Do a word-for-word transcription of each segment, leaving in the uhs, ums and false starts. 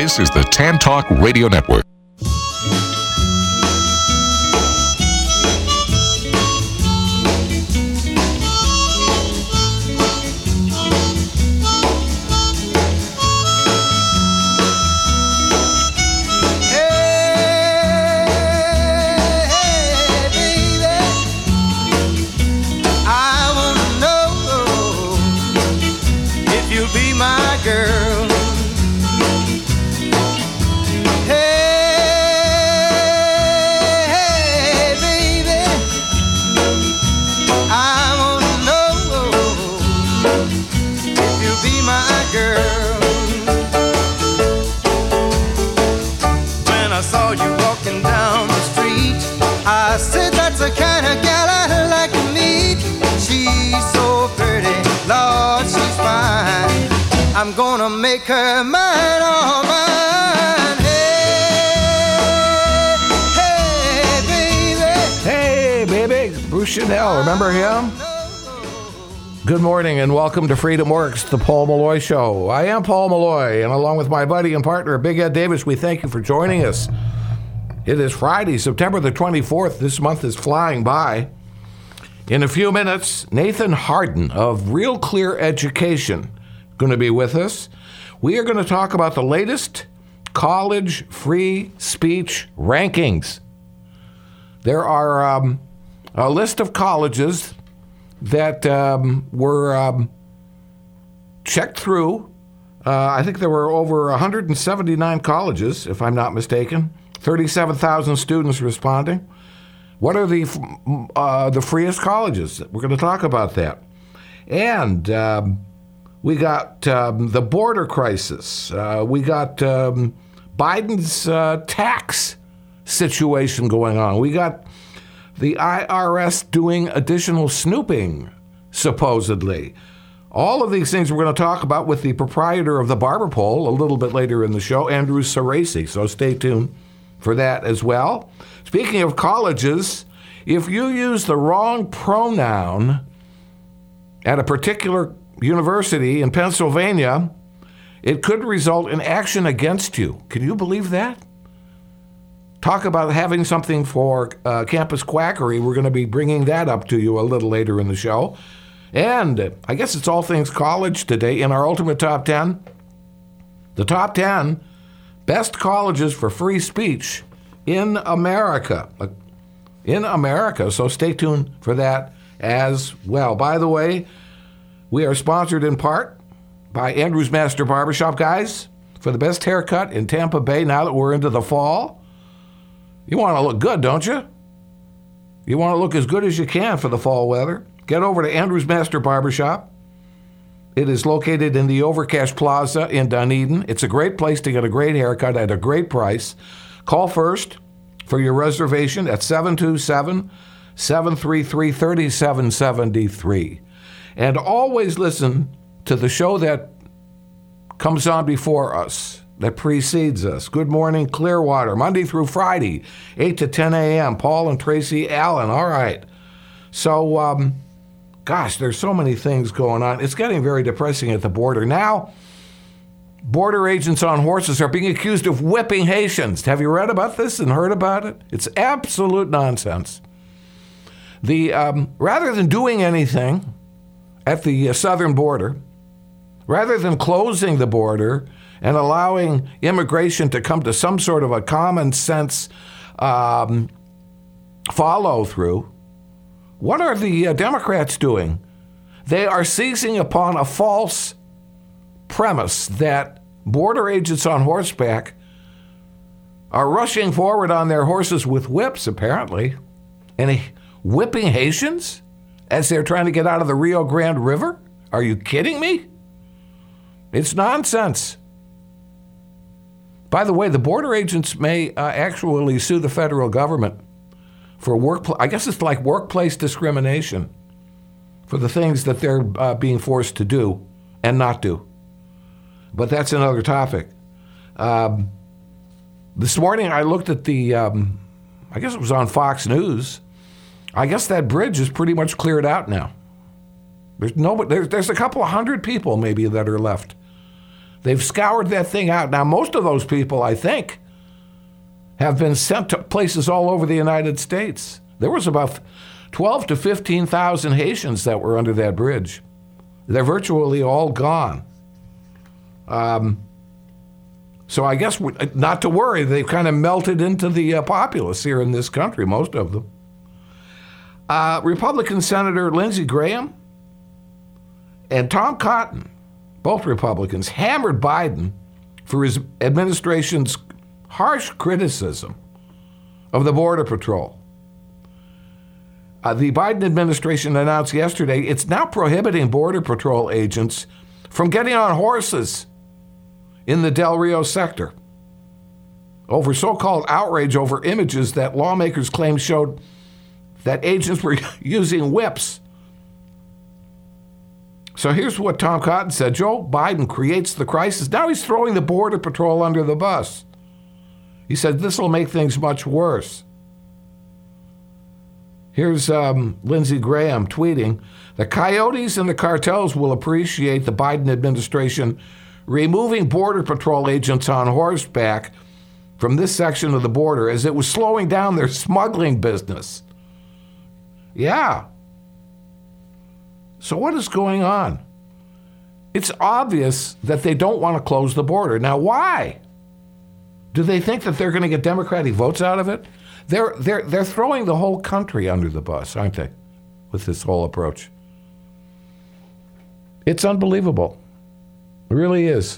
This is the Tan Talk Radio Network. I'm gonna make her mine, all mine. Hey, hey, baby. Hey, baby. Bruce Chanel, remember him? Good morning and welcome to Freedom Works, the Paul Malloy Show. I am Paul Malloy, and along with my buddy and partner, Big Ed Davis, we thank you for joining us. It is Friday, September the twenty-fourth. This month is flying by. In a few minutes, Nathan Harden of Real Clear Education going to be with us. We are going to talk about the latest college free speech rankings. There are um, a list of colleges that um, were um, checked through. Uh, I think there were over one hundred seventy-nine colleges, if I'm not mistaken. thirty-seven thousand students responding. What are the uh, the freest colleges? We're going to talk about that. And um, we got um, the border crisis. Uh, we got um, Biden's uh, tax situation going on. We got the I R S doing additional snooping, supposedly. All of these things we're going to talk about with the proprietor of the Barber Pole a little bit later in the show, Andrew Cerasi. So stay tuned for that as well. Speaking of colleges, if you use the wrong pronoun at a particular university in Pennsylvania, it could result in action against you. Can you believe that? Talk about having something for uh, campus quackery. We're going to be bringing that up to you a little later in the show. And I guess it's all things college today. In our Ultimate Top ten, the top ten best colleges for free speech in America. In America. So stay tuned for that as well. By the way, we are sponsored in part by Andrew's Master Barbershop, guys, for the best haircut in Tampa Bay now that we're into the fall. You want to look good, don't you? You want to look as good as you can for the fall weather. Get over to Andrew's Master Barbershop. It is located in the Overcash Plaza in Dunedin. It's a great place to get a great haircut at a great price. Call first for your reservation at seven two seven, seven three three, three seven seven three. And always listen to the show that comes on before us, that precedes us. Good Morning Clearwater, Monday through Friday, eight to ten a.m. Paul and Tracy Allen. All right. So, um, gosh, there's so many things going on. It's getting very depressing at the border. Now, border agents on horses are being accused of whipping Haitians. Have you read about this and heard about it? It's absolute nonsense. The um, rather than doing anything at the uh, southern border, rather than closing the border and allowing immigration to come to some sort of a common sense um, follow through, what are the uh, Democrats doing? They are seizing upon a false premise that border agents on horseback are rushing forward on their horses with whips, apparently, and whipping Haitians as they're trying to get out of the Rio Grande River? Are you kidding me? It's nonsense. By the way, the border agents may uh, actually sue the federal government for work. I guess it's like workplace discrimination for the things that they're uh, being forced to do and not do. But that's another topic. Um, this morning I looked at the, um, I guess it was on Fox News. I guess that bridge is pretty much cleared out now. There's no, there's, there's a couple of hundred people maybe that are left They've scoured that thing out. Now, most of those people, I think, have been sent to places all over the United States. There was about twelve to fifteen thousand Haitians that were under that bridge. They're virtually all gone. Um, so I guess we, not to worry. They've kind of melted into the uh, populace here in this country, most of them. Uh, Republican Senator Lindsey Graham and Tom Cotton, both Republicans, hammered Biden for his administration's harsh criticism of the Border Patrol. Uh, the Biden administration announced yesterday it's now prohibiting Border Patrol agents from getting on horses in the Del Rio sector over so-called outrage over images that lawmakers claim showed that agents were using whips. So here's what Tom Cotton said. Joe Biden creates the crisis. Now he's throwing the Border Patrol under the bus. He said this will make things much worse. Here's um, Lindsey Graham tweeting, the coyotes and the cartels will appreciate the Biden administration removing Border Patrol agents on horseback from this section of the border as it was slowing down their smuggling business. Yeah. So what is going on? It's obvious that they don't want to close the border. Now, why? Do they think that they're going to get Democratic votes out of it? They're they're they're throwing the whole country under the bus, aren't they, with this whole approach? It's unbelievable. It really is.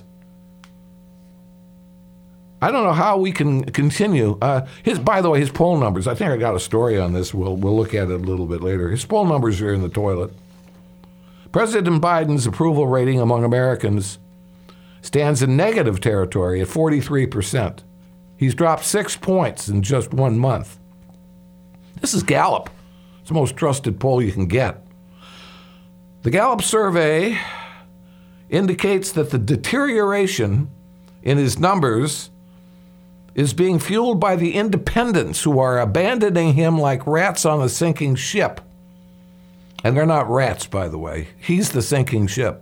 I don't know how we can continue. Uh, his, by the way, his poll numbers, I think I got a story on this. We'll, we'll look at it a little bit later. His poll numbers are in the toilet. President Biden's approval rating among Americans stands in negative territory at forty-three percent. He's dropped six points in just one month. This is Gallup. It's the most trusted poll you can get. The Gallup survey indicates that the deterioration in his numbers is being fueled by the independents who are abandoning him like rats on a sinking ship. And they're not rats, by the way. He's the sinking ship.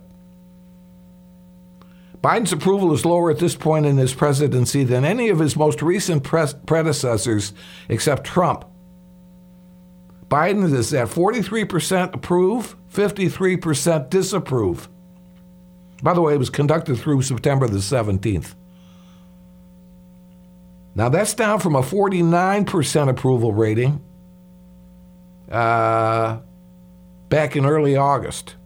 Biden's approval is lower at this point in his presidency than any of his most recent pres- predecessors except Trump. Biden is at forty-three percent approve, fifty-three percent disapprove. By the way, it was conducted through September the seventeenth. Now, that's down from a forty-nine percent approval rating uh, back in early August.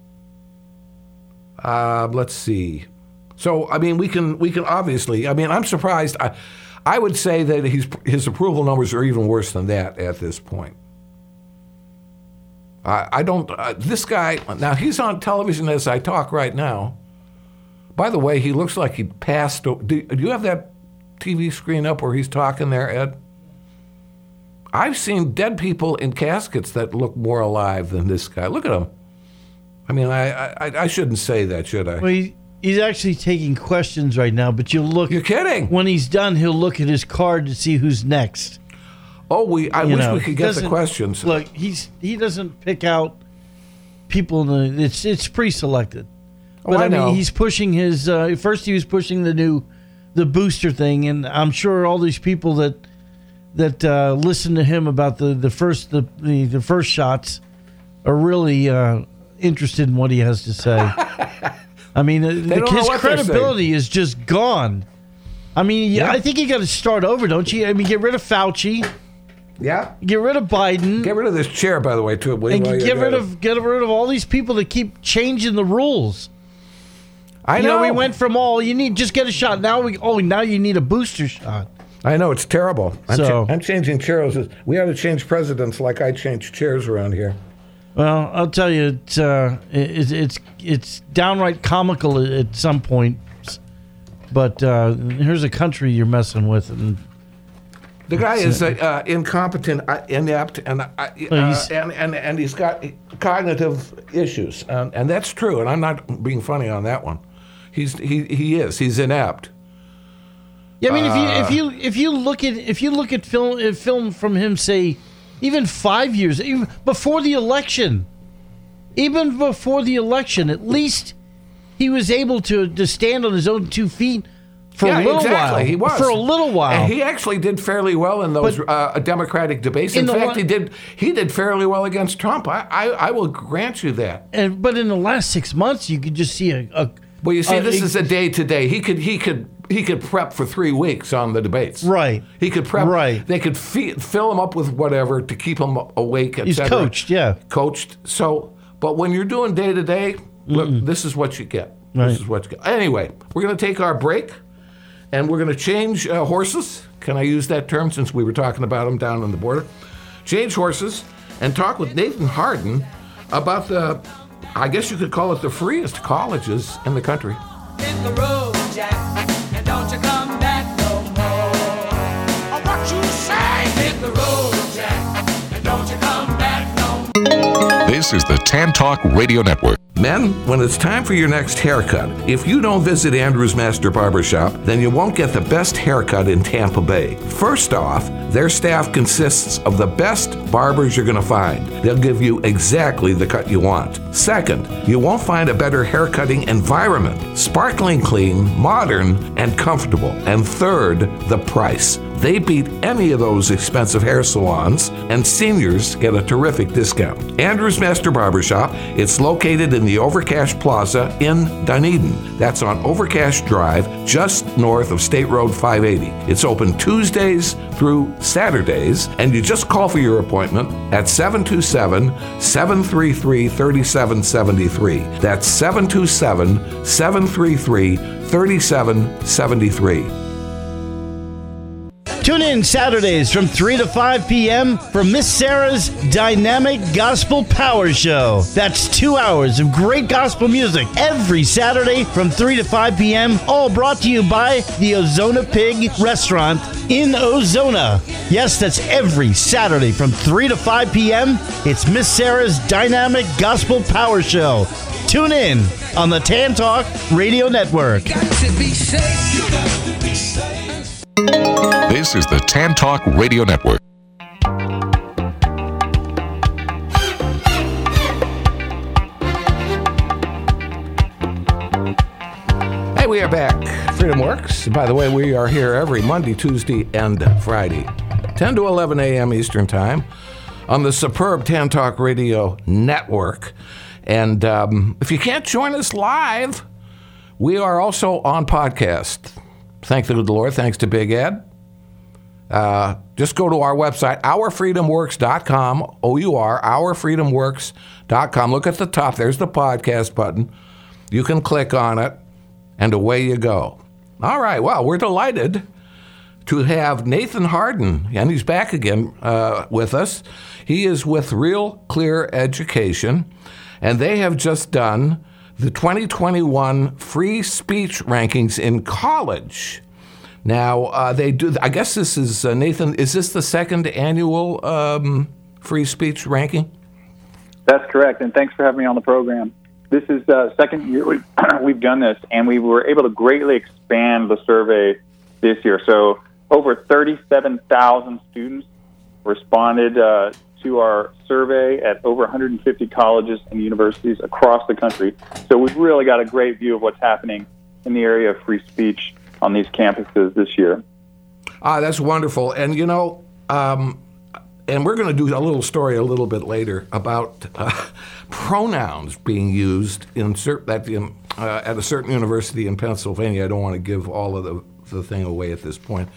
Uh, let's see. So, I mean, we can we can obviously, I mean, I'm surprised. I, I would say that his, his approval numbers are even worse than that at this point. I, I don't, uh, this guy, now he's on television as I talk right now. By the way, he looks like he passed. Do, do you have that T V screen up where he's talking there, Ed? I've seen dead people in caskets that look more alive than this guy. Look at him. I mean, I I, I shouldn't say that, should I? Well, he, he's actually taking questions right now, but you'll look. You're kidding. When he's done, he'll look at his card to see who's next. Oh, we. I You wish know, we could he get the doesn't- questions. Look, he's he doesn't pick out people. In the, it's it's pre-selected. Oh, But I I, mean, know. he's pushing his. Uh, first, he was pushing the new, the booster thing, and I'm sure all these people that that uh, listen to him about the the first the the, the first shots are really uh, interested in what he has to say. I mean, uh, the, don't know his what they're credibility is just gone. I mean, yeah, Yeah. I think you got to start over, don't you? I mean, get rid of Fauci, Yeah. get rid of Biden. Get rid of this chair, by the way, too. Will you, And while you're get rid at it? of get rid of all these people that keep changing the rules. I You know. know, we went from all you need just get a shot. Now we oh now you need a booster shot. I know, it's terrible. I'm, So- cha- I'm changing chairs. We ought to change presidents like I change chairs around here. Well, I'll tell you, it's uh, it's it's it's downright comical at, at some point. But uh, here's a country you're messing with, and The guy is uh, uh, incompetent, uh, inept, and, uh, uh, he's- and and and he's got cognitive issues, and, and that's true. And I'm not being funny on that one. He's he he is. He's inept. yeah, I mean, if you if you if you look at if you look at film uh, film from him, say even five years even before the election, even before the election, at least he was able to, to stand on his own two feet for yeah, a little exactly. while. He was. For a little while. And he actually did fairly well in those But uh, Democratic debates. In, in the fact, one- he did he did fairly well against Trump. I, I, I will grant you that. And but in the last six months, you could just see a. a Well, you see, a- this a- is a day to day. He could he could he could prep for three weeks on the debates. Right. He could prep. Right. They could fe- fill him up with whatever to keep him awake. Et He's cetera. coached, yeah. Coached. So, but when you're doing day to day, look, this is what you get. Right. This is what you get. Anyway, we're going to take our break, and we're going to change uh, horses. Can I use that term since we were talking about them down on the border? Change horses and talk with Nathan Harden about the, I guess you could call it the freest colleges in the country. Hit the road, Jack, and don't you come back no more. What you say? Hit the road, Jack, and don't you come back no more. This is the Tan Talk Radio Network. Men, when it's time for your next haircut, if you don't visit Andrew's Master Barbershop, then you won't get the best haircut in Tampa Bay. First off, their staff consists of the best barbers you're going to find. They'll give you exactly the cut you want. Second, you won't find a better haircutting environment. Sparkling clean, modern, and comfortable. And third, the price. They beat any of those expensive hair salons, and seniors get a terrific discount. Andrew's Master Barbershop, it's located in the Overcash Plaza in Dunedin. That's on Overcash Drive, just north of State Road five eighty. It's open Tuesdays through Saturdays, and you just call for your appointment at seven two seven, seven three three, three seven seven three. That's seven two seven, seven three three, three seven seven three. Tune in Saturdays from three to five p.m. for Miss Sarah's Dynamic Gospel Power Show. That's two hours of great gospel music every Saturday from three to five p.m., all brought to you by the Ozona Pig Restaurant in Ozona. Yes, that's every Saturday from three to five p.m. It's Miss Sarah's Dynamic Gospel Power Show. Tune in on the Tan Talk Radio Network. Got to be safe. You got to be safe. This is the Tan Talk Radio Network. Hey, we are back. Freedom Works. By the way, we are here every Monday, Tuesday, and Friday, ten to eleven a.m. Eastern Time on the superb Tan Talk Radio Network. And um, if you can't join us live, we are also on podcast. Thank the good Lord. Thanks to Big Ed. Uh, just go to our website, our freedom works dot com, O U R, our freedom works dot com. Look at the top. There's the podcast button. You can click on it, and away you go. All right. Well, we're delighted to have Nathan Harden, and he's back again uh, with us. He is with Real Clear Education, and they have just done the twenty twenty-one free speech rankings in college. Now, uh, they do, I guess this is, uh, Nathan, is this the second annual um, free speech ranking? That's correct, and thanks for having me on the program. This is the second year we've, we've done this, and we were able to greatly expand the survey this year. So over thirty-seven thousand students responded uh, to our survey at over one hundred fifty colleges and universities across the country. So we've really got a great view of what's happening in the area of free speech on these campuses this year. Ah, that's wonderful. And, you know, um, and we're going to do a little story a little bit later about uh, pronouns being used in cer- at, the, uh, at a certain university in Pennsylvania. I don't want to give all of the, the thing away at this point.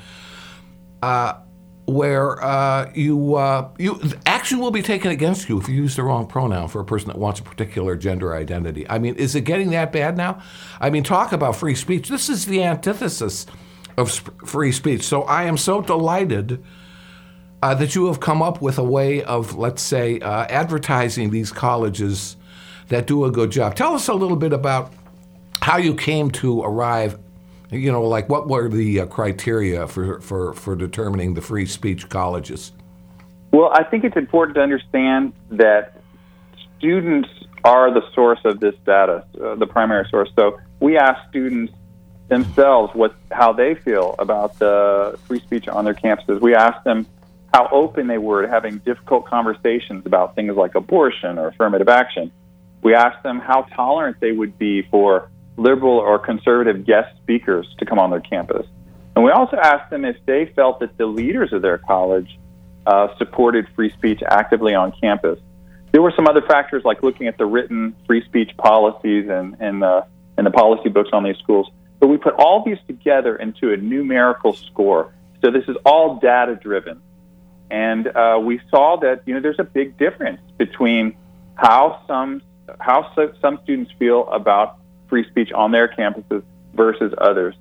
Uh, where uh, you, uh, you action will be taken against you if you use the wrong pronoun for a person that wants a particular gender identity. I mean, is it getting that bad now? I mean, talk about free speech. This is the antithesis of sp- free speech. So I am so delighted uh, that you have come up with a way of, let's say, uh, advertising these colleges that do a good job. Tell us a little bit about how you came to arrive. You know, like what were the uh, criteria for, for, for determining the free speech colleges? Well, I think it's important to understand that students are the source of this data, uh, the primary source. So we ask students themselves what how they feel about the free speech on their campuses. We ask them how open they were to having difficult conversations about things like abortion or affirmative action. We ask them how tolerant they would be for liberal or conservative guest speakers to come on their campus. And we also asked them if they felt that the leaders of their college uh, supported free speech actively on campus. There were some other factors like looking at the written free speech policies and, and, the, and the policy books on these schools. But we put all these together into a numerical score. So this is all data-driven. And uh, we saw that, you know, there's a big difference between how some how so, some students feel about free speech on their campuses versus others.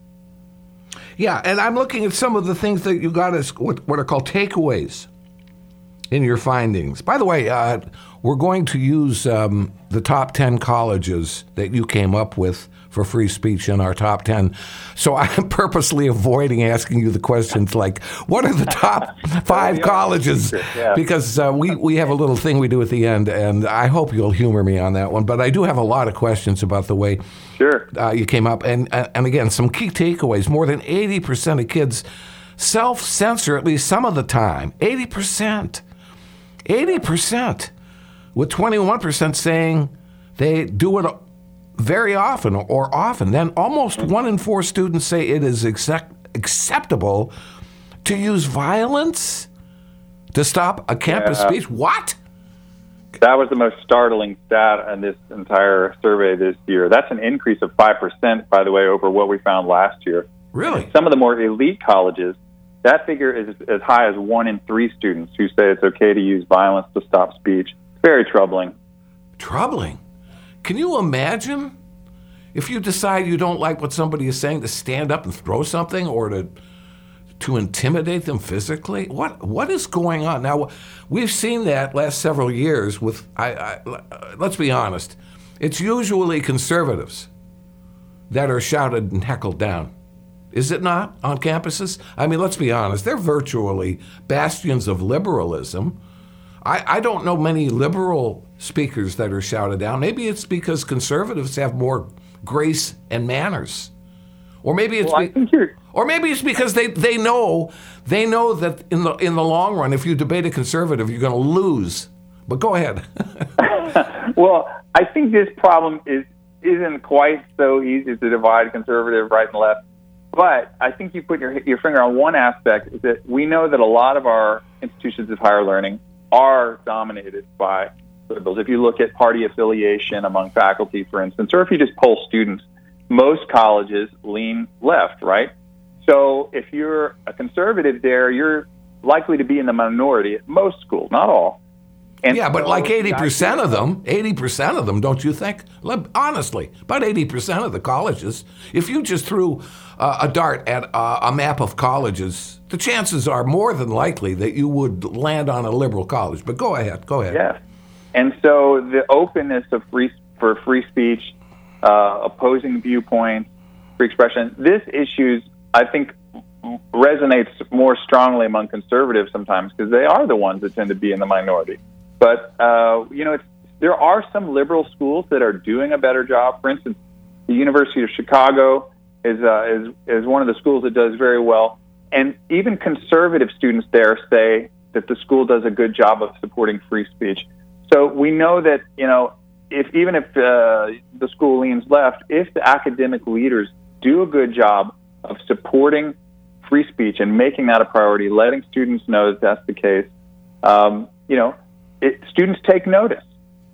Yeah, and I'm looking at some of the things that you got as what, what are called takeaways in your findings. By the way, uh, we're going to use um, the top ten colleges that you came up with for free speech in our top ten. So I'm purposely avoiding asking you the questions like, what are the top five colleges? Yeah. Because uh, we, we have a little thing we do at the end, and I hope you'll humor me on that one. But I do have a lot of questions about the way Sure. uh, you came up. And, and again, some key takeaways. More than eighty percent of kids self-censor at least some of the time. eighty percent. eighty percent. With twenty-one percent saying they do it very often or often. Then almost one in four students say it is accept- acceptable to use violence to stop a campus Yeah. speech. What? That was the most startling stat in this entire survey this year. That's an increase of five percent, by the way, over what we found last year. Really? Some of the more elite colleges, that figure is as high as one in three students who say it's okay to use violence to stop speech. Very troubling. Troubling. Can you imagine if you decide you don't like what somebody is saying to stand up and throw something or to to intimidate them physically? What what is going on now? We've seen that last several years with. I, I let's be honest. It's usually conservatives that are shouted and heckled down. Is it not on campuses? I mean, let's be honest. They're virtually bastions of liberalism. I, I don't know many liberal speakers that are shouted down. Maybe it's because conservatives have more grace and manners. Or maybe it's Well, I be- think you're... or maybe it's because they, they know they know that in the in the long run, if you debate a conservative, you're going to lose. But go ahead. Well, I think this problem is, isn't quite so easy to divide conservative right and left. But I think you put your, your finger on one aspect, is that we know that a lot of our institutions of higher learning are dominated by liberals. If you look at party affiliation among faculty, for instance, or if you just poll students, most colleges lean left, right? So if you're a conservative there, you're likely to be in the minority at most schools, not all. And Yeah, but so like eighty the percent idea- of them, eighty percent of them, don't you think? Le- Honestly, about eighty percent of the colleges, if you just threw uh, a dart at uh, a map of colleges, the chances are more than likely that you would land on a liberal college. But go ahead, go ahead. Yes. And so the openness of free for free speech, uh, opposing viewpoints, free expression, this issues, I think, resonates more strongly among conservatives sometimes because they are the ones that tend to be in the minority. But, uh, you know, it's, there are some liberal schools that are doing a better job. For instance, the University of Chicago is, uh, is, is one of the schools that does very well. And even conservative students there say that the school does a good job of supporting free speech. So we know that, you know, if even if uh, the school leans left, if the academic leaders do a good job of supporting free speech and making that a priority, letting students know that that's the case, um, you know, it, students take notice.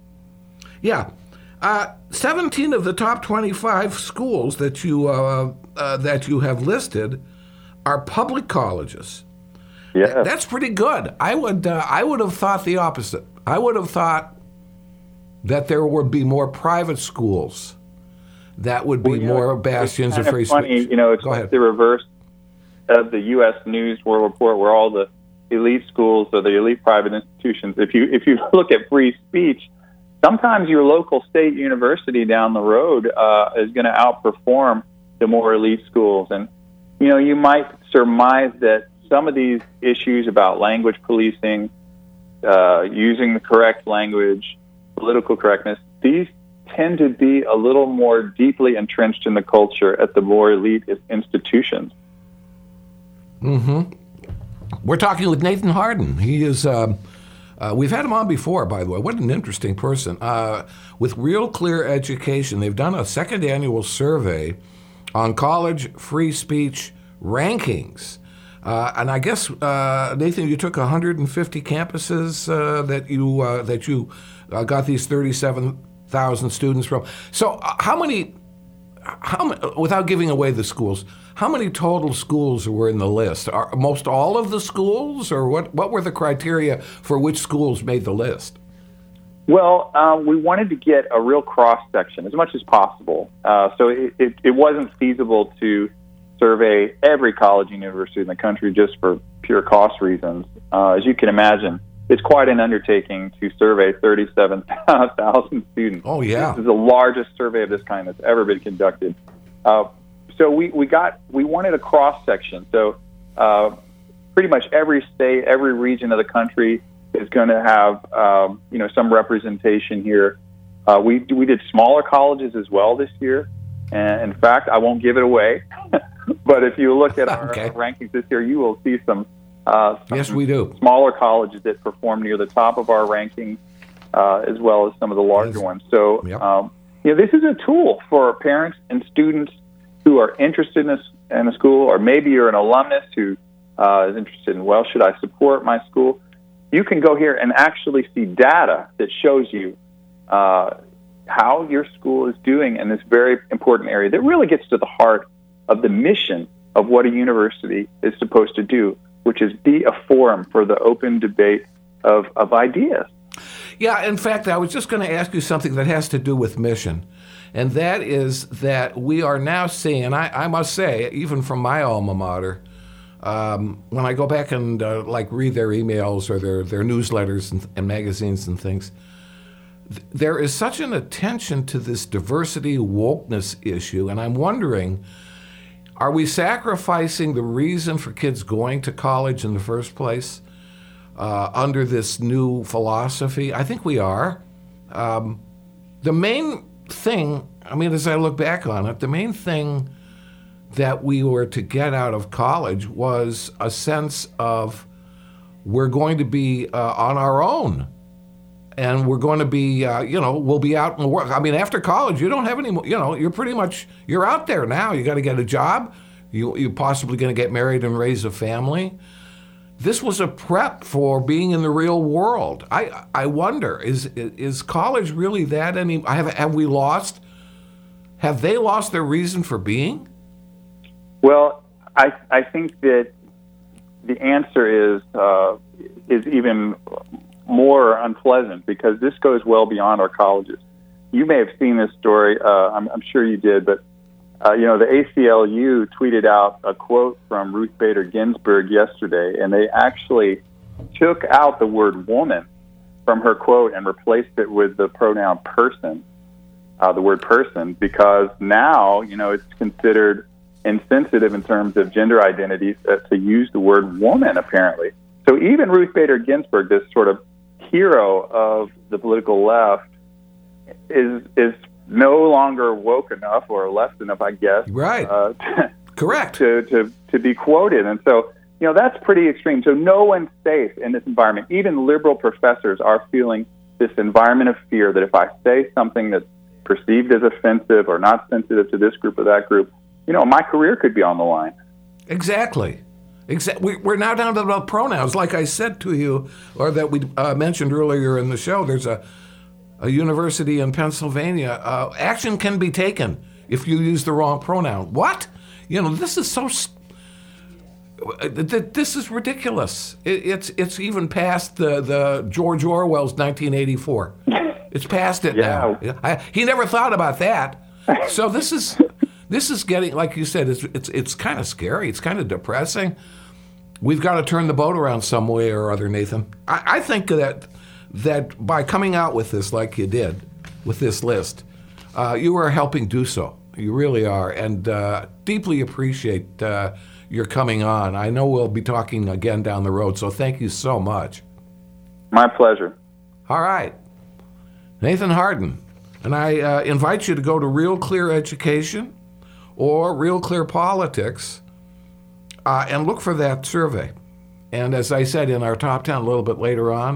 Yeah. Uh, seventeen of the top twenty-five schools that you uh, uh, that you have listed are public colleges. Yeah, That's pretty good. I would uh, I would have thought the opposite. I would have thought that there would be more private schools that would be Well, you know, more it's bastions kind of free funny, speech. You know, it's Go like ahead. the reverse of the U S News World Report, where all the elite schools or the elite private institutions, if you if you look at free speech, sometimes your local state university down the road uh, is going to outperform the more elite schools. And, you know, you might surmise that some of these issues about language policing, uh, using the correct language, political correctness, these tend to be a little more deeply entrenched in the culture at the more elite institutions. Mm-hmm. We're talking with Nathan Harden. He is uh, Uh, we've had him on before, by the way. What an interesting person. Uh, with Real Clear Education, they've done a second annual survey on college free speech rankings. Uh, and I guess, uh, Nathan, you took one hundred fifty campuses uh, that you uh, that you uh, got these thirty-seven thousand students from. So uh, how many, how many, without giving away the schools, how many total schools were in the list? Are most all of the schools, or what, what were the criteria for which schools made the list? Well, uh, we wanted to get a real cross-section as much as possible. Uh, so it, it, it wasn't feasible to survey every college and university in the country just for pure cost reasons. Uh, as you can imagine, it's quite an undertaking to survey thirty-seven thousand students. Oh, yeah. This is the largest survey of this kind that's ever been conducted. Uh, so we, we got we wanted a cross-section. So uh, pretty much every state, every region of the country is going to have um, you know some representation here. Uh, we we did smaller colleges as well this year. And in fact, I won't give it away, but if you look at our Okay. rankings this year, you will see some, uh, some Yes, we do. smaller colleges that perform near the top of our rankings, uh, as well as some of the larger Yes. ones. So, Yep. um, you know, this is a tool for parents and students who are interested in a, in a school, or maybe you're an alumnus who uh, is interested in, well, should I support my school? You can go here and actually see data that shows you uh, how your school is doing in this very important area that really gets to the heart of the mission of what a university is supposed to do, which is be a forum for the open debate of, of ideas. Yeah, in fact, I was just going to ask you something that has to do with mission. And that is that we are now seeing, and I, I must say, even from my alma mater, um, when I go back and uh, like read their emails or their, their newsletters and, and magazines and things, th- there is such an attention to this diversity wokeness issue. And I'm wondering, are we sacrificing the reason for kids going to college in the first place uh, under this new philosophy? I think we are. Um, the main thing, I mean, as I look back on it, the main thing that we were to get out of college was a sense of we're going to be uh, on our own. And we're going to be, uh, you know, we'll be out in the world. I mean, after college, you don't have any more, you know, you're pretty much, you're out there now. You got to get a job. You, you're possibly going to get married and raise a family. This was a prep for being in the real world. I I wonder, is is college really that any, have, have we lost, have they lost their reason for being? Well, I I think that the answer is uh, is even more unpleasant because this goes well beyond our colleges. You may have seen this story. Uh, I'm, I'm sure you did, but uh, you know the A C L U tweeted out a quote from Ruth Bader Ginsburg yesterday, and they actually took out the word woman from her quote and replaced it with the pronoun person, uh, the word person, because now you know it's considered insensitive in terms of gender identities uh, to use the word woman, apparently. So even Ruth Bader Ginsburg, this sort of hero of the political left, is is no longer woke enough or left enough, I guess, Right. uh, to, Correct. to, to, to be quoted. And so, you know, that's pretty extreme. So no one's safe in this environment. Even liberal professors are feeling this environment of fear that if I say something that's perceived as offensive or not sensitive to this group or that group, you know, my career could be on the line. Exactly. Exa- we- We're now down to the pronouns. Like I said to you, or that we uh, mentioned earlier in the show, there's a, a university in Pennsylvania. Uh, action can be taken if you use the wrong pronoun. What? You know, this is so... St- this is ridiculous. It, it's it's even past the, the George Orwell's nineteen eighty-four. It's past it Yeah. now. I, he never thought about that. So this is... This is getting, like you said, it's it's it's kind of scary. It's kind of depressing. We've got to turn the boat around some way or other, Nathan. I, I think that that by coming out with this like you did, with this list, uh, you are helping do so. You really are, and uh, deeply appreciate uh, your coming on. I know we'll be talking again down the road, so thank you so much. My pleasure. All right. Nathan Harden. And I uh, invite you to go to Real Clear Education or Real Clear Politics, uh, and look for that survey. And as I said in our top ten a little bit later on,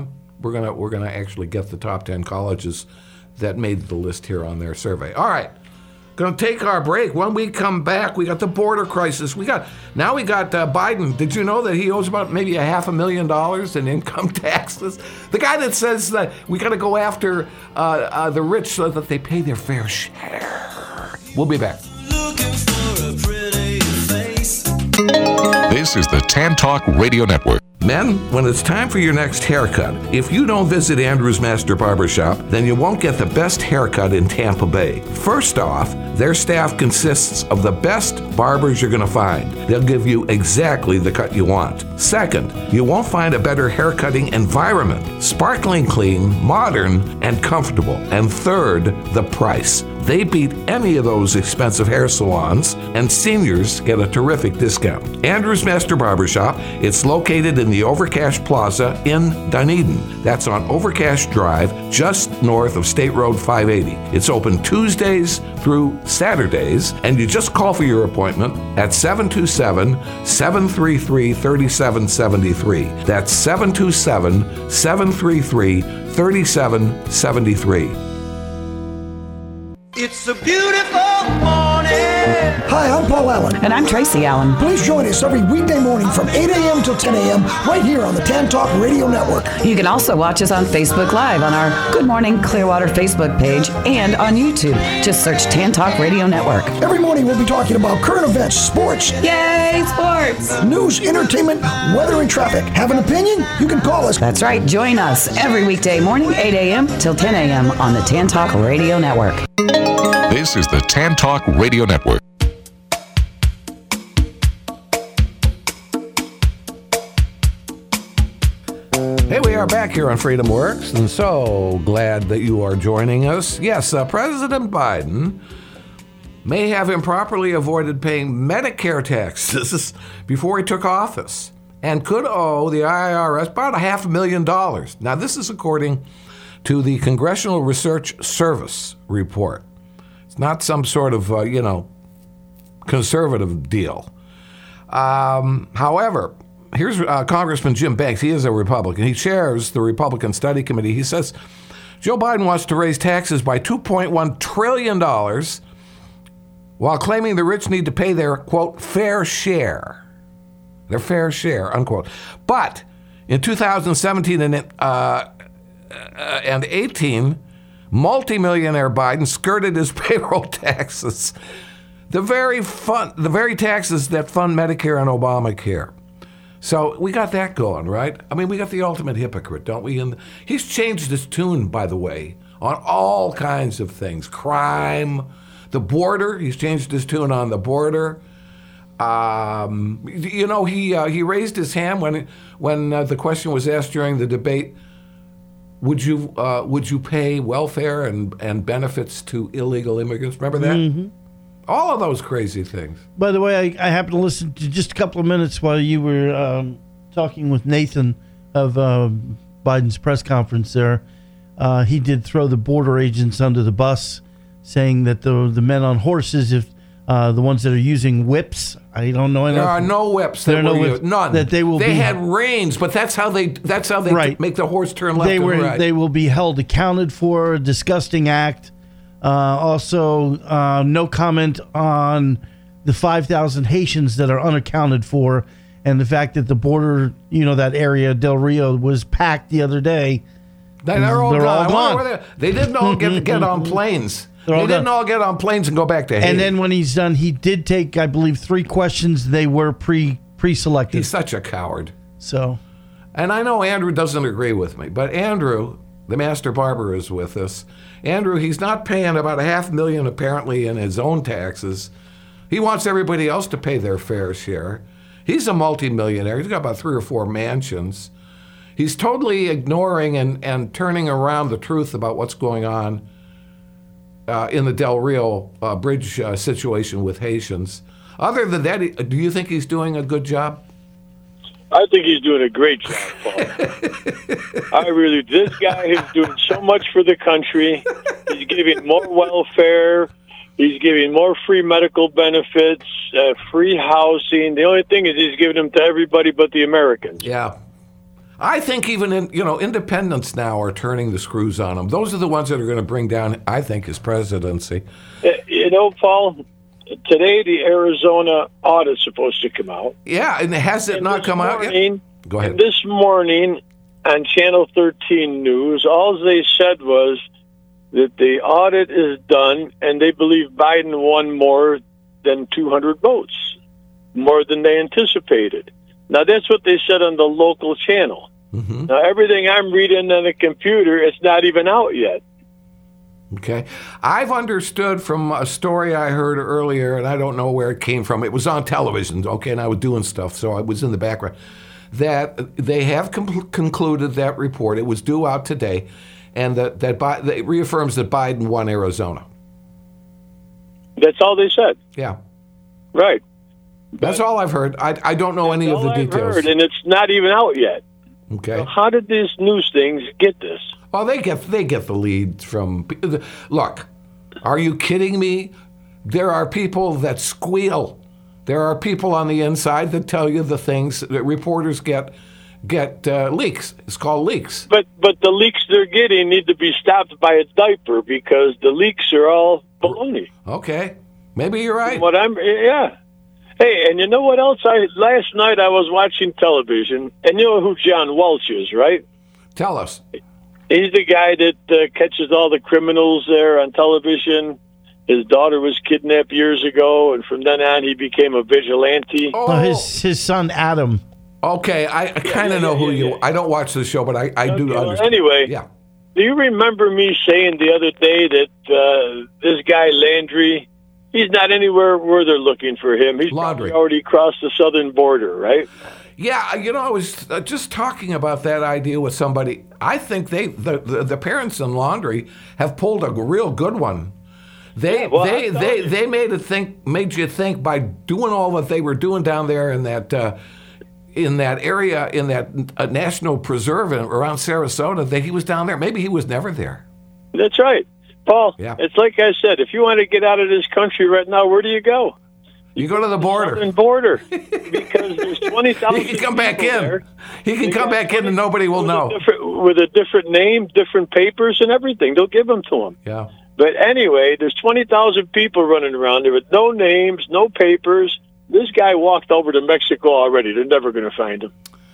We're gonna we're gonna actually get the top ten colleges that made the list here on their survey. All right. Going to take our break. When we come back, we got the border crisis. We got now we got uh, Biden. Did you know that he owes about maybe a half a million dollars in income taxes? The guy that says that we got to go after uh, uh, the rich so that they pay their fair share. We'll be back. Looking for a pretty face. This is the Tan Talk Radio Network. Men, when it's time for your next haircut, if you don't visit Andrew's Master Barbershop, then you won't get the best haircut in Tampa Bay. First off, their staff consists of the best barbers you're going to find. They'll give you exactly the cut you want. Second, you won't find a better haircutting environment. Sparkling clean, modern, and comfortable. And third, the price. They beat any of those expensive hair salons, and seniors get a terrific discount. Andrew's Master Barbershop, it's located in the Overcash Plaza in Dunedin. That's on Overcash Drive, just north of State Road five eighty. It's open Tuesdays through Saturdays, and you just call for your appointment at seven two seven, seven three three, three seven seven three. That's seven two seven, seven three three, three seven seven three. It's a beautiful morning. Hi, I'm Paul Allen. And I'm Tracy Allen. Please join us every weekday morning from eight a.m. till ten a.m. right here on the Tan Talk Radio Network. You can also watch us on Facebook Live on our Good Morning Clearwater Facebook page and on YouTube. Just search Tan Talk Radio Network. Every morning we'll be talking about current events, sports, Yay, sports! news, entertainment, weather, and traffic. Have an opinion? You can call us. That's right. Join us every weekday morning, eight a.m. till ten a.m. on the Tan Talk Radio Network. This is the Tan Talk Radio Network. Hey, we are back here on Freedom Works, and so glad that you are joining us. Yes, uh, President Biden may have improperly avoided paying Medicare taxes before he took office and could owe the I R S about a half a million dollars. Now, this is according to the Congressional Research Service report. It's not some sort of, uh, you know, conservative deal. Um, however, here's uh, Congressman Jim Banks. He is a Republican. He chairs the Republican Study Committee. He says Joe Biden wants to raise taxes by two point one trillion dollars while claiming the rich need to pay their, quote, fair share. Their fair share, unquote. But in two thousand seventeen and, uh, and eighteen, multimillionaire Biden skirted his payroll taxes, the very fun, the very taxes that fund Medicare and Obamacare. So we got that going, right? I mean, we got the ultimate hypocrite, don't we? And he's changed his tune, by the way, on all kinds of things. Crime, the border. He's changed his tune on the border. Um, you know, he uh, he raised his hand when when uh, the question was asked during the debate. Would you uh, would you pay welfare and, and benefits to illegal immigrants? Remember that? Mm-hmm. All of those crazy things. By the way, I, I happened to listen to just a couple of minutes while you were um, talking with Nathan of uh, Biden's press conference there. Uh, he did throw the border agents under the bus, saying that the the men on horses, if uh, the ones that are using whips, I don't know enough. There are no whips. That There are no were whips used. None. that they will They be- had reins, but that's how they that's how they Right. make the horse turn left they and were right. they will be held accounted for. A disgusting act. Uh, also, uh, no comment on the five thousand Haitians that are unaccounted for, and the fact that the border, you know, that area Del Rio was packed the other day. They- They're all They're gone. all I wonder gone. where they, they didn't all get get on planes. They're They all didn't gone. all get on planes and go back to Haiti. And then when he's done, he did take, I believe, three questions. They were pre pre-selected. he's such a coward. So And I know Andrew doesn't agree with me, but Andrew, the master barber, is with us. Andrew, he's not paying about a half million apparently in his own taxes. He wants everybody else to pay their fair share. He's a multimillionaire. He's got about three or four mansions. He's totally ignoring and, and turning around the truth about what's going on uh, in the Del Rio uh, bridge uh, situation with Haitians. Other than that, he- do you think he's doing a good job? I think he's doing a great job, Paul. I really, this guy is doing so much for the country. He's giving more welfare. He's giving more free medical benefits, uh, free housing. The only thing is he's giving them to everybody but the Americans. Yeah. I think even in, you know, independents now are turning the screws on him. Those are the ones that are going to bring down, I think, his presidency. You know, Paul, today the Arizona audit's supposed to come out. Yeah, and has it And not this come out morning- yet? Go ahead. This morning on Channel thirteen News, all they said was that the audit is done and they believe Biden won more than two hundred votes, more than they anticipated. Now, that's what they said on the local channel. Mm-hmm. Now, everything I'm reading on the computer, it's not even out yet. Okay. I've understood from a story I heard earlier, and I don't know where it came from. It was on television, okay, and I was doing stuff, so I was in the background, that they have com- concluded that report. It was due out today, and that, that, Bi- that it reaffirms that Biden won Arizona. That's all they said. Yeah. Right. That's all I've heard. I, I don't know any of the all I've details. heard, and it's not even out yet. Okay. How did these news things get this? Well, they get they get the lead from. Look, are you kidding me? There are people that squeal. There are people on the inside that tell you the things that reporters get get uh, leaks. It's called leaks. But but the leaks they're getting need to be stopped by a diaper because the leaks are all baloney. Okay, maybe you're right. What I'm yeah. Hey, and you know what else? I last night I was watching television, and you know who John Welch is, right? Tell us. He's the guy that uh, catches all the criminals there on television. His daughter was kidnapped years ago, and from then on he became a vigilante. Oh, No, his his son Adam. okay. I, I kind of yeah, know yeah, who yeah, you. yeah. I don't watch the show, but I, I do Okay, well, understand. anyway. Yeah. Do you remember me saying the other day that uh, this guy Landry, he's not anywhere where they're looking for him. He's Laundry. probably already crossed the southern border, right? Yeah, you know, I was uh, just talking about that idea with somebody. I think they, the, the, the parents in Laundry, have pulled a real good one. They Yeah, well, they I'm they, telling you. they made it think made you think by doing all that they were doing down there in that uh, in that area in that uh, national preserve in- around Sarasota that he was down there. Maybe he was never there. That's right. Paul, Yeah. it's like I said, if you want to get out of this country right now, where do you go? You go to the border. Southern border. Because there's twenty thousand He can come back people in. there. He can They come got back in and twenty nobody will with know. A different, with a different name, different papers, and everything. They'll give them to him. Yeah. But anyway, there's twenty thousand people running around there with no names, no papers. This guy walked over to Mexico already. They're never going to find him.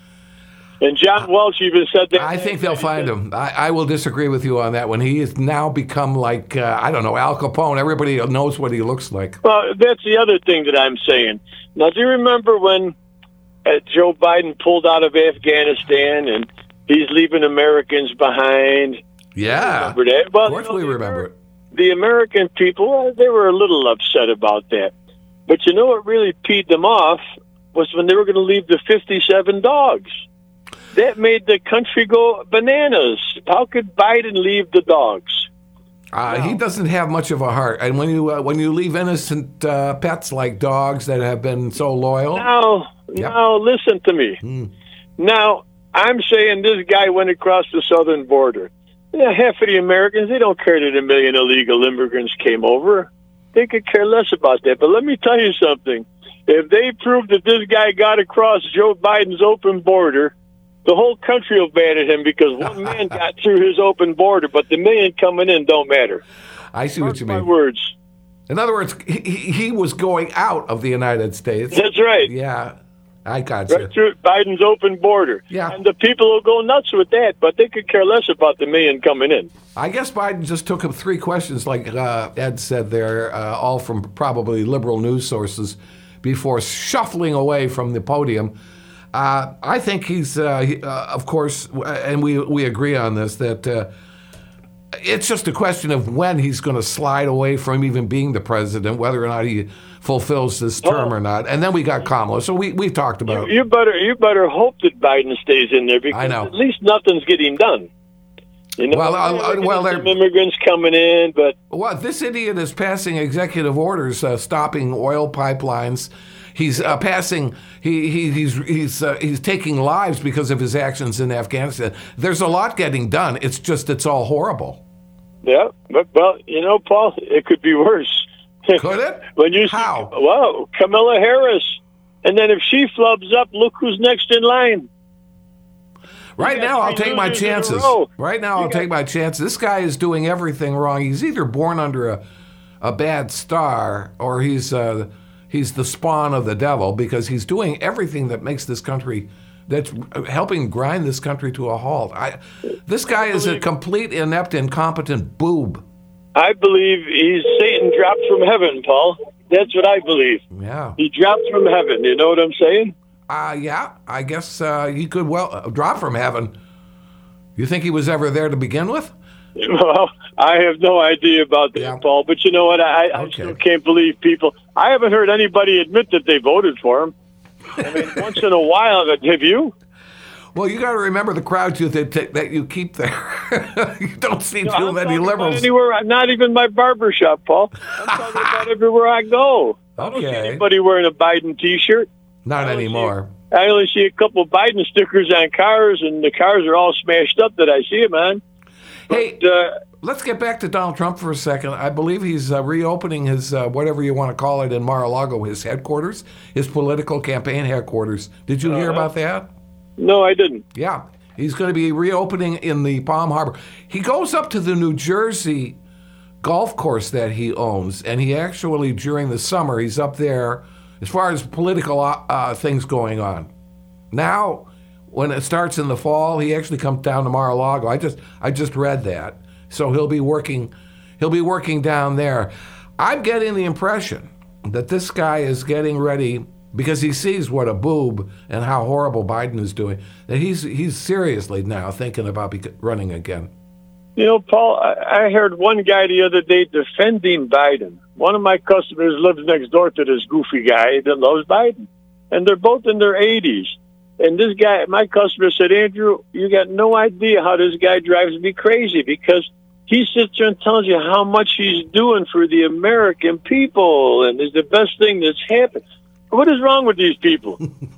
And John Welch even said that. I think they'll find him. I, I will disagree with you on that one. He has now become like, uh, I don't know, Al Capone. Everybody knows what he looks like. Well, that's the other thing that I'm saying. Now, do you remember when uh, Joe Biden pulled out of Afghanistan and he's leaving Americans behind? Yeah. Remember that? Well, Of course you know, we the remember it. The American people, well, they were a little upset about that. But you know what really peed them off was when they were going to leave the fifty-seven dogs. That made the country go bananas. How could Biden leave the dogs? Uh, He doesn't have much of a heart. And when you uh, when you leave innocent uh, pets like dogs that have been so loyal, Now, Yep. now, listen to me. Now, I'm saying this guy went across the southern border. Yeah, half of the Americans, they don't care that a million illegal immigrants came over. They could care less about that. But let me tell you something. If they prove that this guy got across Joe Biden's open border, the whole country will ban at him because one man got through his open border, but the million coming in don't matter. I see what you My mean. words. In other words, he, he he was going out of the United States. That's right. Yeah, I got you. Right through Biden's open border. Yeah. And the people will go nuts with that, but they could care less about the million coming in. I guess Biden just took him three questions, like uh, Ed said there, uh, all from probably liberal news sources, before shuffling away from the podium. Uh, I think he's, uh, he, uh, of course, and we we agree on this, that uh, it's just a question of when he's going to slide away from even being the president, whether or not he fulfills this term Oh. or not. And then we got Kamala. So we we talked about. You better you better hope that Biden stays in there because I know. at least nothing's getting done. You know, Well, uh, we're uh, getting well, some they're- immigrants coming in, but Well, this idiot is passing executive orders uh, stopping oil pipelines. He's uh, passing. He, he he's he's uh, he's taking lives because of his actions in Afghanistan. There's a lot getting done. It's just it's all horrible. yeah, but well, you know, Paul, it could be worse. Could it? when you How? See, well, Kamala Harris, and then if she flubs up, look who's next in line. Right You got now, I'll three take my losers in a chances. row. Right now, You I'll got- take my chances. This guy is doing everything wrong. He's either born under a, a bad star or he's uh, he's the spawn of the devil because he's doing everything that makes this country, that's helping grind this country to a halt. I, this guy is a complete, inept, incompetent boob. I believe he's Satan dropped from heaven, Paul. That's what I believe. Yeah. He dropped from heaven. You know what I'm saying? Uh, yeah, I guess uh, he could well uh, drop from heaven. You think he was ever there to begin with? Well, I have no idea about that, Yeah. Paul. But you know what? I, I Okay. still can't believe people. I haven't heard anybody admit that they voted for him. I mean, once in a while, have you? Well, you got to remember the crowd you that, that you keep there. You don't see No, too I'm many talking about liberals. anywhere, not even my barber shop, Paul. I'm talking about everywhere I go. I don't see Okay. anybody wearing a Biden T-shirt. Not I don't anymore. see- I only see a couple of Biden stickers on cars, and the cars are all smashed up that I see them on. Hey, But, uh, let's get back to Donald Trump for a second. I believe he's uh, reopening his, uh, whatever you want to call it, in Mar-a-Lago, his headquarters, his political campaign headquarters. Did you hear Uh-huh. about that? no, I didn't. Yeah. He's going to be reopening in the Palm Harbor. He goes up to the New Jersey golf course that he owns, and he actually, during the summer, he's up there as far as political uh, things going on. Now, when it starts in the fall, he actually comes down to Mar-a-Lago. I just I just read that. So he'll be working he'll be working down there. I'm getting the impression that this guy is getting ready because he sees what a boob and how horrible Biden is doing, that he's he's seriously now thinking about bec- running again. You know, Paul, I, I heard one guy the other day defending Biden. One of my customers lives next door to this goofy guy that loves Biden. And they're both in their eighties. And this guy, my customer said, Andrew, you got no idea how this guy drives me crazy because he sits there and tells you how much he's doing for the American people and is the best thing that's happened. What is wrong with these people?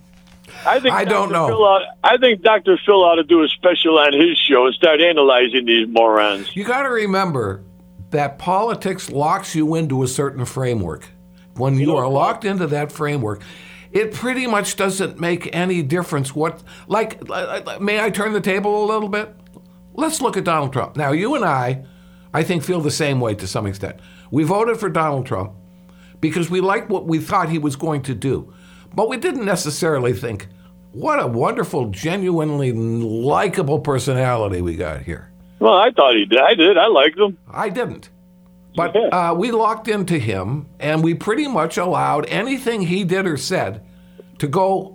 I think I don't Doctor know. Phil ought, I think Doctor Phil ought to do a special on his show and start analyzing these morons. You got to remember that politics locks you into a certain framework. When you are locked into that framework, it pretty much doesn't make any difference what, like, may I turn the table a little bit? Let's look at Donald Trump. Now, you and I, I think, feel the same way to some extent. We voted for Donald Trump because we liked what we thought he was going to do. But we didn't necessarily think, what a wonderful, genuinely likable personality we got here. Well, I thought he did. I did. I liked him. I didn't. But uh, we locked into him, and we pretty much allowed anything he did or said to go.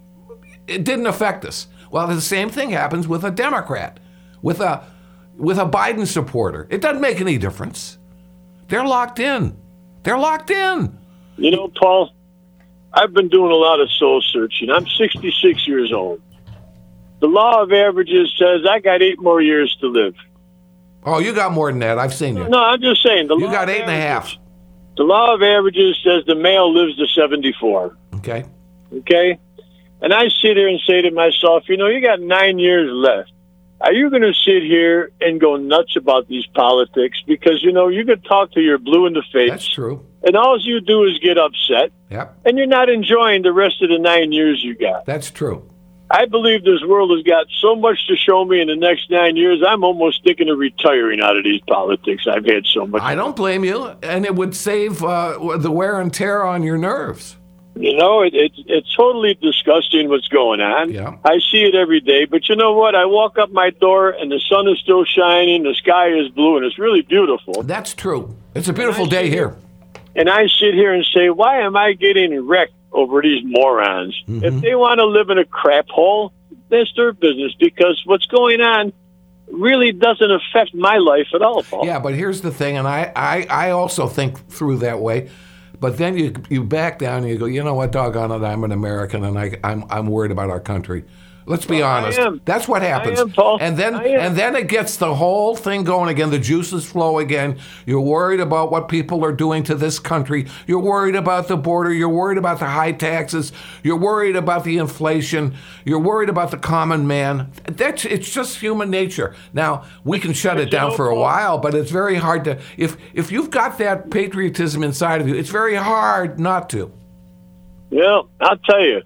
It didn't affect us. Well, the same thing happens with a Democrat, with a with a Biden supporter. It doesn't make any difference. They're locked in. They're locked in. You know, Paul, I've been doing a lot of soul searching. I'm sixty-six years old. The law of averages says I got eight more years to live. Oh, you got more than that. I've seen you. No, I'm just saying. The You law got of eight and a half. averages- The law of averages says the male lives to seventy-four. Okay. Okay? And I sit here and say to myself, you know, you got nine years left. Are you going to sit here and go nuts about these politics? Because, you know, you could talk to your blue in the face. That's true. And all you do is get upset. Yep. And you're not enjoying the rest of the nine years you got. That's true. I believe this world has got so much to show me in the next nine years, I'm almost thinking of retiring out of these politics. I've had so much. I don't blame you, and it would save uh, the wear and tear on your nerves. You know, it, it, it's totally disgusting what's going on. Yeah. I see it every day. But you know what? I walk up my door, and the sun is still shining, the sky is blue, and it's really beautiful. That's true. It's a beautiful day here. And I sit here and say, why am I getting wrecked over these morons? Mm-hmm. If they want to live in a crap hole, that's their business, because what's going on really doesn't affect my life at all, Paul. Yeah, but here's the thing, and I, I, I also think through that way. But then you you back down and you go, you know what, doggone it, I'm an American and I, I'm I'm worried about our country. Let's be Well, I honest. am. That's what happens. I am, Paul. And then I am. and then it gets the whole thing going again. The juices flow again. You're worried about what people are doing to this country. You're worried about the border. You're worried about the high taxes. You're worried about the inflation. You're worried about the common man. That's it's just human nature. Now, we can shut it down know, for a Paul, while, but it's very hard to if if you've got that patriotism inside of you, it's very hard not to. Yeah, I'll tell you.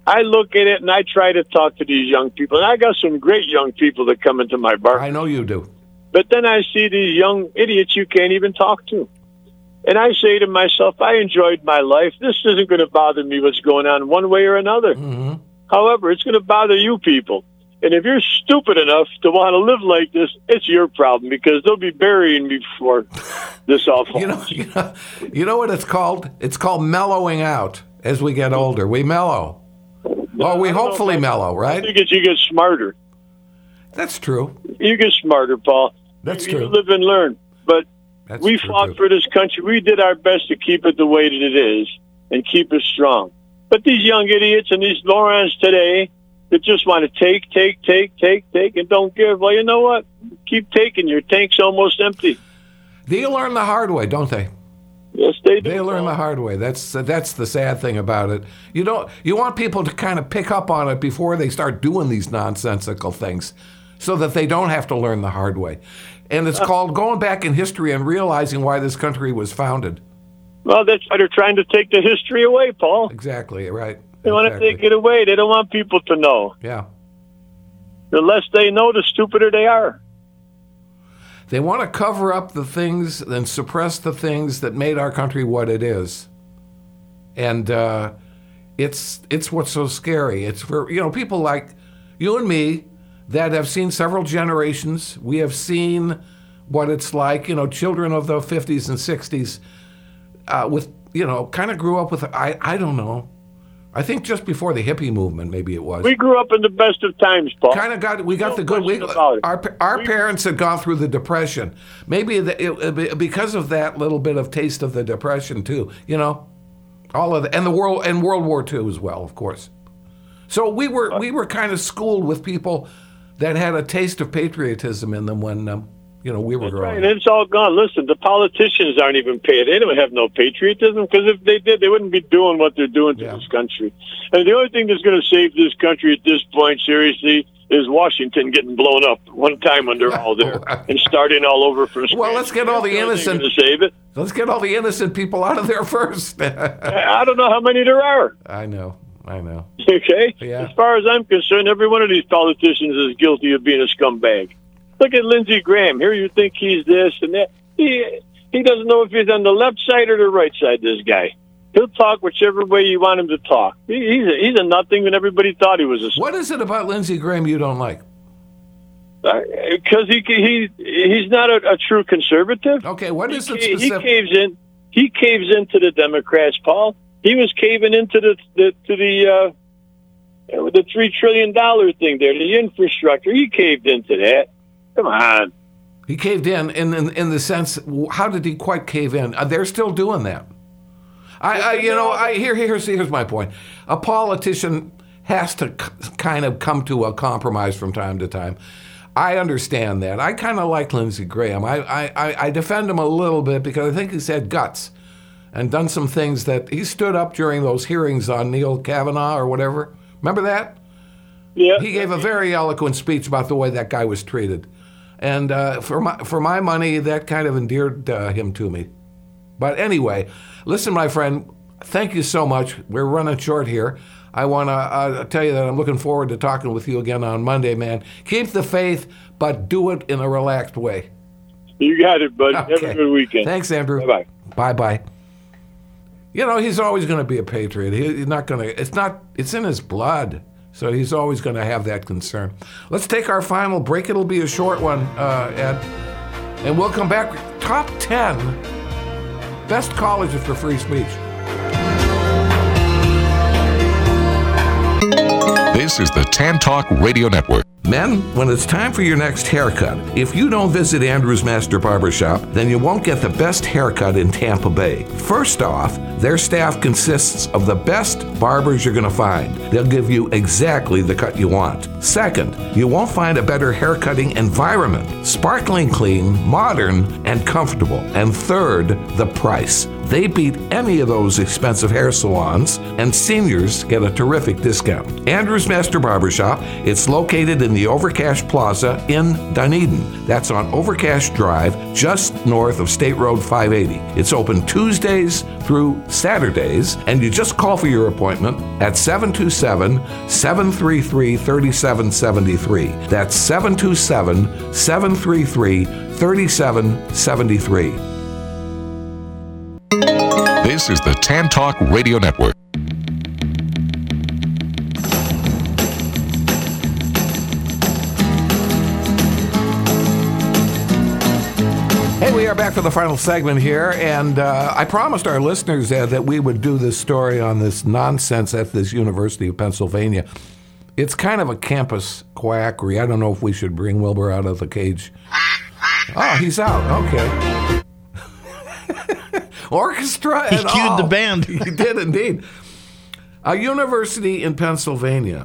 I look at it and I try to talk to these young people. And I got some great young people that come into my bar. I know you do. But then I see these young idiots you can't even talk to. And I say to myself, I enjoyed my life. This isn't going to bother me what's going on one way or another. Mm-hmm. However, it's going to bother you people. And if you're stupid enough to want to live like this, it's your problem, because they'll be burying me before this all falls. You know, you know, you know what it's called? It's called mellowing out as we get older. We mellow. Well, we hopefully mellow, right? I think it's you get smarter. That's true. You get smarter, Paul. That's you, true. You live and learn. But That's we true, fought too. for this country. We did our best to keep it the way that it is and keep it strong. But these young idiots and these morons today that just want to take, take, take, take, take, and don't give, well, you know what? Keep taking. Your tank's almost empty. They learn the hard way, don't they? Yes, they do. They learn the hard way. That's that's the sad thing about it. You don't. You want people to kind of pick up on it before they start doing these nonsensical things, so that they don't have to learn the hard way. And it's called going back in history and realizing why this country was founded. Well, that's why they're trying to take the history away, Paul. Exactly, right. They want to Exactly. take it away. They don't want people to know. Yeah. The less they know, the stupider they are. They want to cover up the things and suppress the things that made our country what it is. And uh, it's it's what's so scary. It's for, you know, people like you and me that have seen several generations. We have seen what it's like, you know, children of the fifties and sixties uh, with, you know, kind of grew up with, I, I don't know, I think just before the hippie movement, maybe it was. We grew up in the best of times, Paul. Kind of got we got No the good. We, question about it. our our We- parents had gone through the Depression. Maybe the, it, because of that little bit of taste of the Depression too. You know, all of the, and the world and World War Two as well, of course. So we were we were kind of schooled with people that had a taste of patriotism in them when um, you know we were That's growing right, up. and it's all gone. Listen, the politicians aren't even paid. They don't have no patriotism, because if they did, they wouldn't be doing what they're doing to Yeah. this country. And the only thing that's going to save this country at this point, seriously, is Washington getting blown up one time when they're all there and starting all over from scratch. Well, let's get all the That's only innocent- thing to save it. Let's get all the innocent people out of there first. I I don't know how many there are. I know, I know. Okay? Yeah. As far as I'm concerned, every one of these politicians is guilty of being a scumbag. Look at Lindsey Graham. Here you think he's this and that. He he doesn't know if he's on the left side or the right side, this guy. He'll talk whichever way you want him to talk. He, he's, a, he's a nothing when everybody thought he was a What is it about Lindsey Graham you don't like? Because he, he he's not a, a true conservative. Okay, what is he, it he specific? caves in. He caves into the Democrats, Paul. He was caving into the, the to the uh, the three trillion dollar thing there, the infrastructure. He caved into that. Come on. He caved in, in, in, in the sense, how did he quite cave in? Uh, they're still doing that. I, I you know, I here, here's here's my point. A politician has to c- kind of come to a compromise from time to time. I understand that. I kind of like Lindsey Graham. I, I, I defend him a little bit because I think he's had guts and done some things that he stood up during those hearings on Neil Kavanaugh or whatever. Remember that? Yeah. He gave a very eloquent speech about the way that guy was treated. And uh, for my for my money, that kind of endeared uh, him to me. But anyway, listen, my friend, thank you so much. We're running short here. I want to uh, tell you that I'm looking forward to talking with you again on Monday, man. Keep the faith, but do it in a relaxed way. You got it, buddy. Have Okay. a good weekend. Thanks, Andrew. Bye-bye. Bye-bye. You know, he's always going to be a patriot. He, he's not going to, it's not, it's in his blood. So he's always going to have that concern. Let's take our final break. It'll be a short one, uh, Ed. And we'll come back. Top ten best colleges for free speech. This is the Tan Talk Radio Network. Men, when it's time for your next haircut, if you don't visit Andrew's Master Barbershop, then you won't get the best haircut in Tampa Bay. First off, their staff consists of the best barbers you're going to find. They'll give you exactly the cut you want. Second, you won't find a better haircutting environment. Sparkling clean, modern, and comfortable. And third, the price. They beat any of those expensive hair salons, and seniors get a terrific discount. Andrews Master Barbershop, it's located in the Overcash Plaza in Dunedin. That's on Overcash Drive, just north of State Road five eighty. It's open Tuesdays through Saturdays, and you just call for your appointment at seven two seven, seven three three, three seven seven three. That's seven two seven, seven three three, three seven seven three. This is the Tan Talk Radio Network. Hey, we are back for the final segment here, and uh, I promised our listeners uh, that we would do this story on this nonsense at this University of Pennsylvania. It's kind of a campus quackery. I don't know if we should bring Wilbur out of the cage. Oh, he's out. Okay. Orchestra and He cued all. the band. He did indeed. A university in Pennsylvania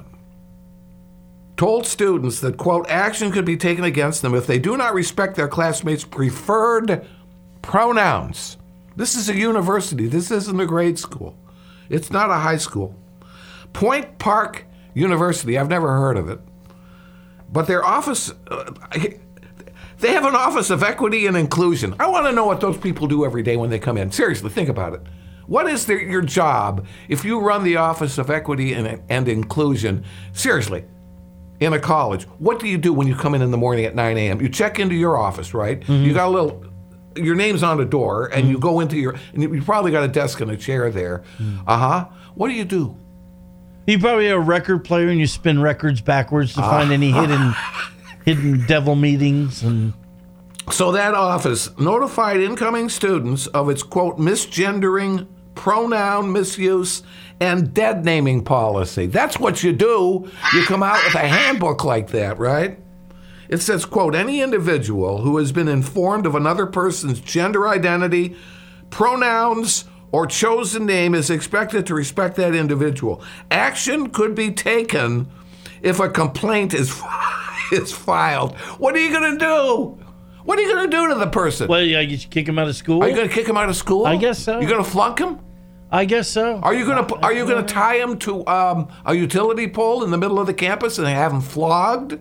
told students that, quote, action could be taken against them if they do not respect their classmates' preferred pronouns. This is a university. This isn't a grade school. It's not a high school. Point Park University, I've never heard of it. But their office, uh, they have an office of equity and inclusion. I want to know what those people do every day when they come in. Seriously, think about it. What is their, your job if you run the office of equity and, and inclusion? Seriously, in a college, what do you do when you come in in the morning at nine a.m.? You check into your office, right? Mm-hmm. You got a little, your name's on the door, and mm-hmm. you go into your, and you probably got a desk and a chair there. Mm-hmm. Uh-huh. What do you do? You probably have a record player and you spin records backwards to uh, find any hidden hidden devil meetings. And so that office notified incoming students of its, quote, misgendering, pronoun misuse, and dead naming policy. That's what you do. You come out with a handbook like that, right? It says, quote, any individual who has been informed of another person's gender identity, pronouns, or chosen name is expected to respect that individual. Action could be taken if a complaint is is filed. What are you going to do? What are you going to do to the person? Well, yeah, you kick him out of school. Are you going to kick him out of school? I guess so. You're going to flunk him? I guess so. Are you going to Are you going to tie him to um, a utility pole in the middle of the campus and have him flogged?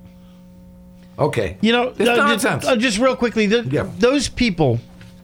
Okay. You know, it's uh, nonsense. Just, uh, just real quickly, the, yeah. those people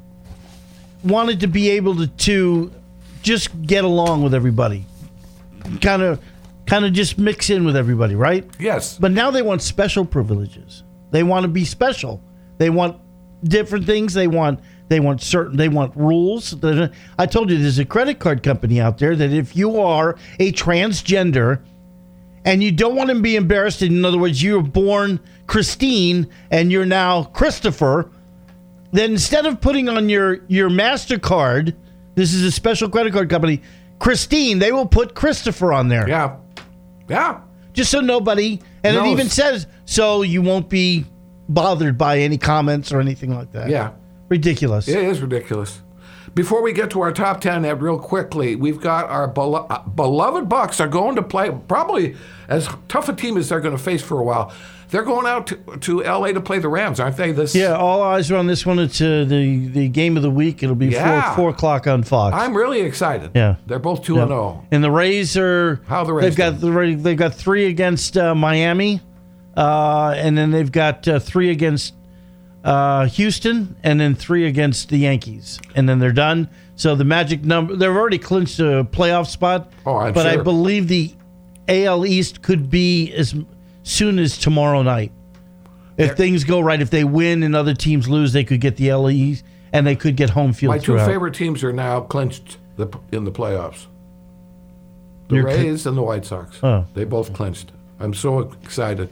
wanted to be able to, to just get along with everybody, kind of, kind of just mix in with everybody, right? Yes. But now they want special privileges. They want to be special. They want different things. They want they want certain. They want rules. I told you there's a credit card company out there that if you are a transgender and you don't want to be embarrassed, in other words, you were born Christine and you're now Christopher, then instead of putting on your, your MasterCard, this is a special credit card company, Christine, they will put Christopher on there. Yeah. Yeah. Just so nobody, and knows. It even says, so you won't be bothered by any comments or anything like that. Yeah. Ridiculous. It is ridiculous. Before we get to our top ten, Ed, real quickly, we've got our belo- uh, beloved Bucks are going to play probably as tough a team as they're going to face for a while. They're going out to, to L A to play the Rams, aren't they? This Yeah, all eyes are on this one. It's uh, the, the game of the week. It'll be Yeah. four, four o'clock on Fox. I'm really excited. Yeah. They're both two and zero. And the Rays are How are the Rays They've got the Ra- they've got three against uh, Miami, uh, and then they've got uh, three against uh, Houston, and then three against the Yankees, and then they're done. So the magic number, they've already clinched a playoff spot. Oh, I'm but sure. I believe the A L East could be as soon as tomorrow night. If They're- things go right, if they win and other teams lose, they could get the L East, and they could get home field My two throughout. favorite teams are now clinched the, in the playoffs. The You're cl- Rays and the White Sox. Oh. They both clinched. I'm so excited.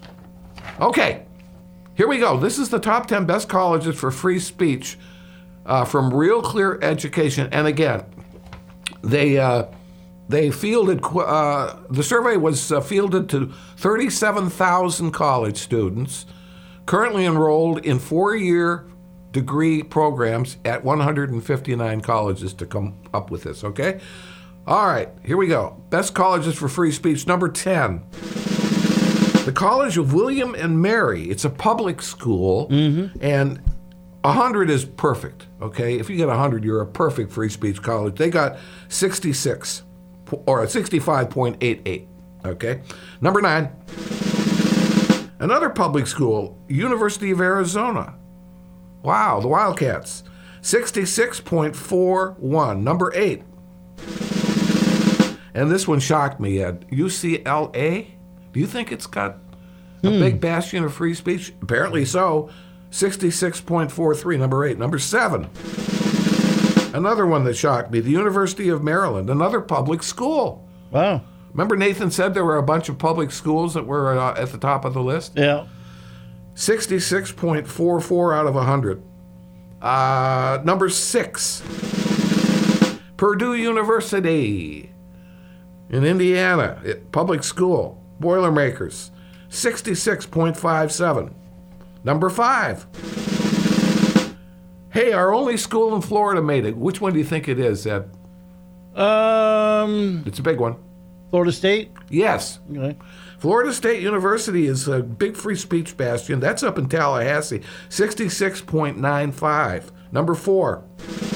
Okay, here we go. This is the top ten best colleges for free speech uh, from Real Clear Education. And again, they uh, they fielded qu- uh, the survey was uh, fielded to thirty-seven thousand college students currently enrolled in four-year degree programs at one hundred fifty-nine colleges to come up with this. Okay. All right, here we go. Best colleges for free speech. Number ten, the College of William and Mary. It's a public school, Mm-hmm. and one hundred is perfect, okay? If you get one hundred, you're a perfect free speech college. They got sixty-six, or sixty-five point eight eight, okay? Number nine, another public school, University of Arizona. Wow, the Wildcats, sixty-six point four one. Number eight, and this one shocked me, Ed, U C L A. Do you think it's got a hmm. big bastion of free speech? Apparently so. sixty-six point four three, number eight. Number seven, another one that shocked me, the University of Maryland, another public school. Wow. Remember Nathan said there were a bunch of public schools that were uh, at the top of the list? Yeah. sixty-six point four four out of one hundred. Uh, number six, Purdue University in Indiana, public school, Boilermakers, sixty-six point five seven. Number five, hey, our only school in Florida made it. Which one do you think it is, Ed? Um, It's a big one. Florida State? Yes. Okay. Florida State University is a big free speech bastion. That's up in Tallahassee, sixty-six point nine five. Number four,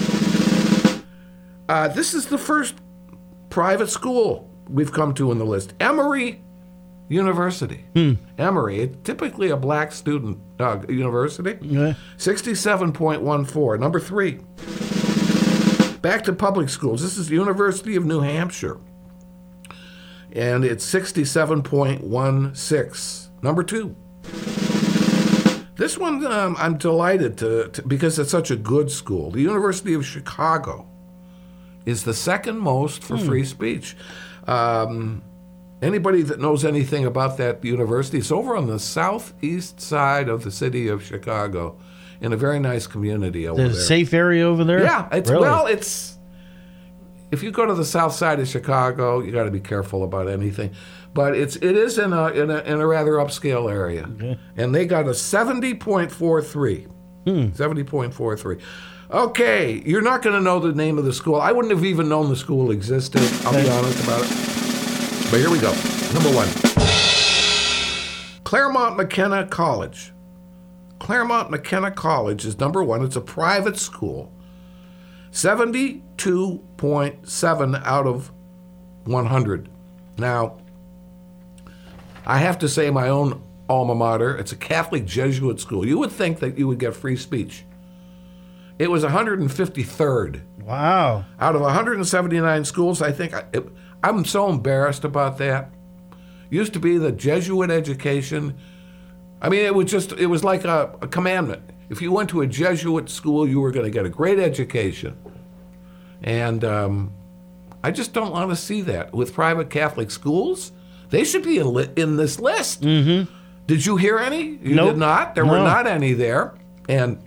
uh, this is the first private school we've come to in the list, Emory University. Hmm. Emory, it's typically a black student uh, university, Yeah. sixty-seven point one four. Number three, back to public schools. This is the University of New Hampshire, and it's sixty-seven point one six. Number two, this one um, I'm delighted to, to, because it's such a good school. The University of Chicago is the second most for Hmm. free speech. Um, anybody that knows anything about that university, it's over on the southeast side of the city of Chicago, in a very nice community over There's there. a safe area over there? Yeah, it's Really? well, it's if you go to the south side of Chicago, you got to be careful about anything. But it's it is in a in a in a rather upscale area, Okay. and they got a seventy point four three. Hmm. seventy point four three. Okay, you're not going to know the name of the school. I wouldn't have even known the school existed. I'll be Okay. honest about it. But here we go. Number one, Claremont McKenna College. Claremont McKenna College is number one. It's a private school. seventy-two point seven out of one hundred. Now, I have to say my own alma mater, it's a Catholic Jesuit school. You would think that you would get free speech. It was one hundred fifty-third. Wow. Out of one hundred seventy-nine schools, I think, I, it, I'm so embarrassed about that. Used to be the Jesuit education. I mean, it was just, it was like a, a commandment. If you went to a Jesuit school, you were going to get a great education. And um, I just don't want to see that with private Catholic schools. They should be in, li- in this list. Mm-hmm. Did you hear any? You Nope. did not? There No. were not any there. And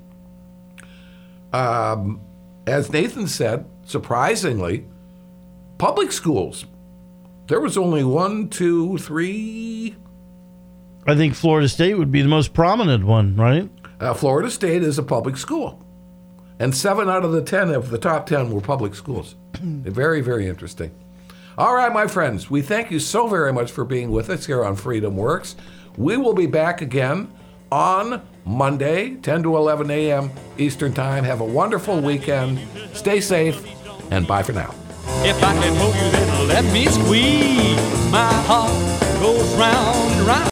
um, as Nathan said, surprisingly, public schools, there was only one, two, three. I think Florida State would be the most prominent one, right? Uh, Florida State is a public school. And seven out of the ten of the top ten were public schools. Very, very interesting. All right, my friends, we thank you so very much for being with us here on Freedom Works. We will be back again on Monday, ten to eleven a.m. Eastern Time. Have a wonderful weekend. Stay safe, and bye for now. If I can hold you, then let me squeeze. My heart goes round and round.